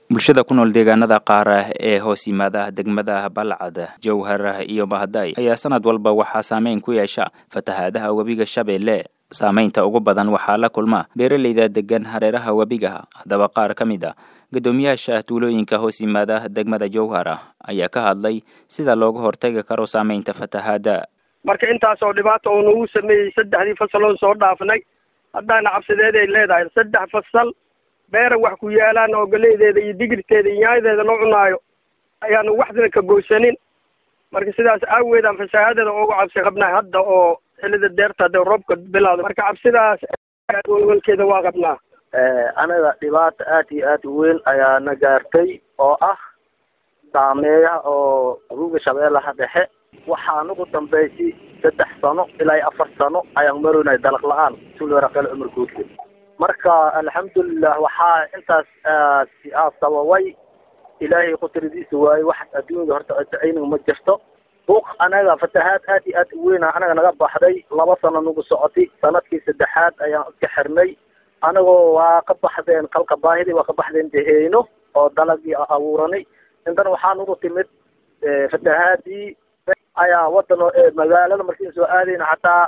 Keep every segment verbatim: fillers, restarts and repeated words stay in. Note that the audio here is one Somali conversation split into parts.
bulshada ku nool deegaanada qaar ah ee hoos yimaada degmada Balcad, Jowhar iyo Bahaday ayaa sanad walba waxaa saameyn ku yeesha fatahaadaha webiga Shabeelle. Saameynta ugu badan waxaa la kulma beeraleyda degan hareeraha webiga. Haddaba qaar ka mid ah guddoomiyaasha tuulooyinka hoos yimaada degmada Jowhar ayaa ka hadlay sida looga hortagi karo saameynta fatahaada. marka intaas oo dhibaato oo nagu sameeyay saddexdii fasal oo soo dhaafnay haddana cabsideed ay leedahay saddex fasal beer wax ku yaalaan oo galeedeeda iyo digirteeda iyo yaadeeda loo cunaayo ayaan waxdana ka goosanin marka sidaas aaweed aan fasahaadada ugu cabsi qabnaa hadda oo xilida deerta de roobka bilaado marka cabsidaas walwalkeeda waa qabnaa ee anaga dhibaato aad iyo aad u weyn ayaa na gaartay oo ah saameeya oo webiga Shabeellaha dhexe waxaan ugu dambeysay saddex sano ilaa afar sano ayaan maroonay dalaq la'aan tuulada kale umar guudka marka alxamdulillah waxaa intaas siyaasada way ilaahay qudradiisa waay wax adduunka horta aynu ma jirto buuq anaga fatahaad aad iyo aad u weyn anaga naga baxday laba sano nagu socotay sanadkii saddexaad ayaan ka xirnay anagoo waa ka baxdeen qalka baahidi waa ka baxdeen deheeno oo dalagii abuuranay intan waxaan ugu timid fatahaadii ayaa wadano magaalada markii soo aadayna hataa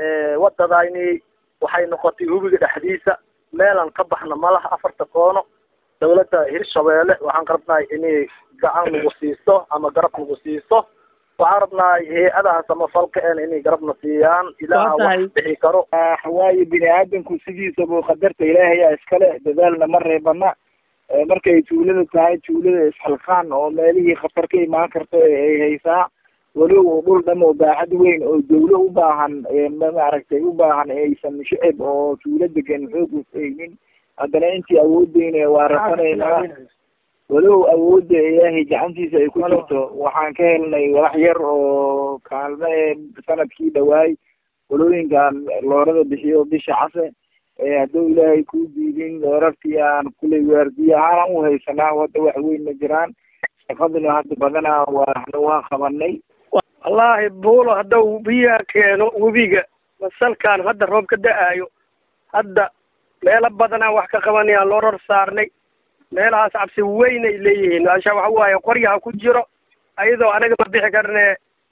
wadadayni waxay noqotay hubiga dhexdiisa meelan ka baxna malaha afarta koono dawladda Hirshabeelle waxaan rabnaa inay gacan nagu siiso ama garab nagu siiso waxaan rabnaa hay'adaha samafalka inay garabna siiyaan ilaa wax bixi karo xawaayi bini'aadanku sidiisa buu qadarta ilaahay ayaa iskale dadaalna ma reebana markay tuulada tahay tuulada isxalqaan oo meelihii khatar ka imaan karto ay haysaa walow dhul dhamo baaxad weyn oo dawlo u baahan maaragtay u baahan aysan shicib oo tuulo degan xoog u haynin haddana intii awoodeyna waa rafanaynaa walow awoodda ilaahay gacantiisa ay ku jirto waxaan ka helnay wax yar oo kaalmo sanadkii dhawaay walooyinkan loorada bixiyo bisha case hadduu ilaahay ku diidin loorartii aan kuley waardiye ahaan u haysanaa wadda wax weyn ma jiraan shaqaduna hadda badanaa waa waa qabanay wallaahi buulo hadduu biyaha keeno webiga wasalkaan hadda roob ka da-aayo hadda meelo badanaa wax ka qabanayaan loo rar saarnay meelahaas cabsi weyn ay leeyihiin asha waxa waaye qoryaha ku jiro ayadoo anaga ma bixi karne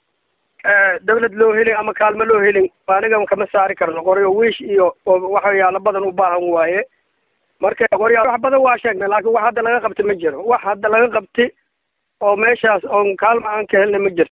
dawlad loo helin ama kaalmo loo helin aniga kama saari karno qoryo wiish iyo waxyaalo badan u baahan waaye marka qoryaha wax badan waa sheegnay laakiin wax hadda laga qabtay ma jiro wax hadda laga qabtay oo meeshaas oo kaalmo aan ka helnay ma jirto